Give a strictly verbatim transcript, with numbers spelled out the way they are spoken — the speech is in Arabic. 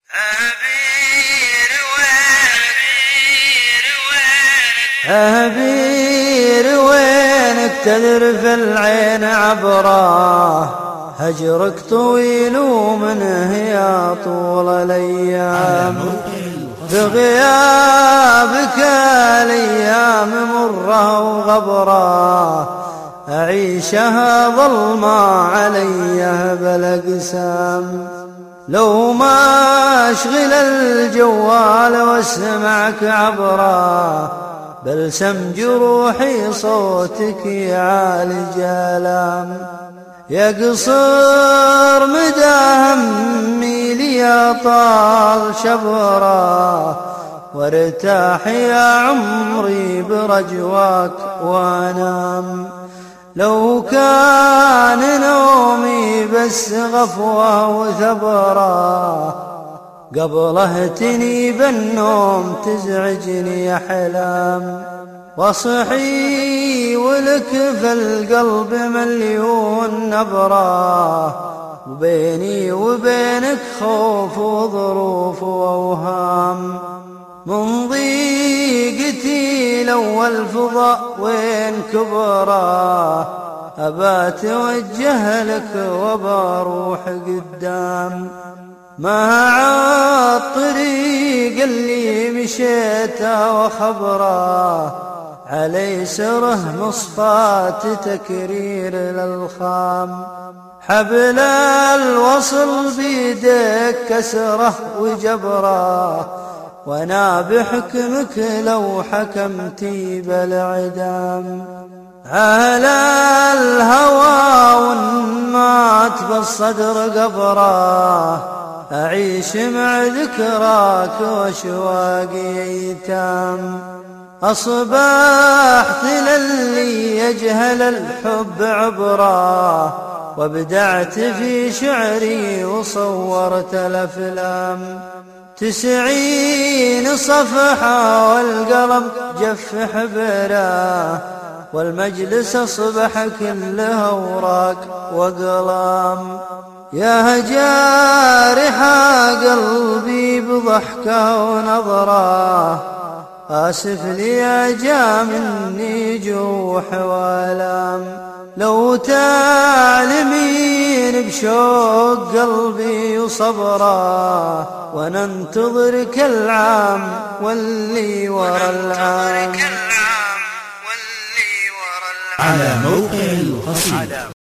عبير وينك تذرف العين عبره، هجرك طويل ومنه يا طول الايام، بغيابك الايام مره وغبره، اعيشها ظلمة عليه بالاقسام. لو ما اشغل الجوال واسمعك عبره، بلسم جروحي صوتك يعالج آلام. يا قصر مدى همي لي طال شبره، وارتاح يا عمري برجواك وانام. لو كان نومي بس غفوة وثبره، قبل اهتني بالنوم تزعجني أحلام. واصحي ولك في القلب مليون نبرة، وبيني وبينك خوف وظروف وأوهام. من ضيقتي لو الفضاء وين كبره، أبا توجه لك وبروح قدام. ما عاد طريق اللي مشيته وخبره، علي سره مصفات تكرير للخام. حبل الوصل بيدك كسره وجبره، وانا بحكمك لو حكمتي بالعدام. على الهوى وانمات بالصدر قبره، أعيش مع ذكراك وأشواقي أيتام. أصبحت للي يجهل الحب عبره، وابدعت في شعري وصورت الأفلام. تسعين صفحة والقلم جف حبره، والمجلس أصبح كله أوراق وقلام. يا جارح قلبي بضحكه ونظره، آسف لي يا جا مني جروح والام. لو تعلمين بشوق قلبي وصبره، وننتظرك العام واللي ورا العام. على موقع القصيدة.